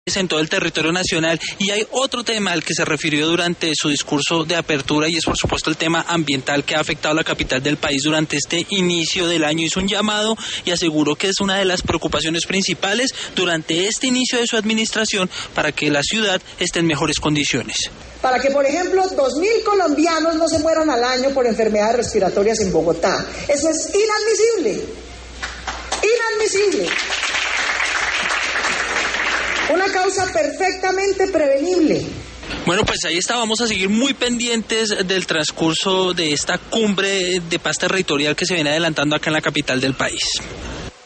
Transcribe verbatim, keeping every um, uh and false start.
en todo el territorio nacional. Y hay otro tema al que se refirió durante su discurso de apertura, y es por supuesto el tema ambiental que ha afectado a la capital del país durante este inicio del año. Hizo un llamado y aseguró que es una de las preocupaciones principales durante este inicio de su administración para que la ciudad esté en mejores condiciones. Para que, por ejemplo, dos mil colombianos no se mueran al año por enfermedades respiratorias en Bogotá. Eso es inadmisible. Inadmisible. Una causa perfectamente prevenible. Bueno, pues ahí está, vamos a seguir muy pendientes del transcurso de esta cumbre de paz territorial que se viene adelantando acá en la capital del país.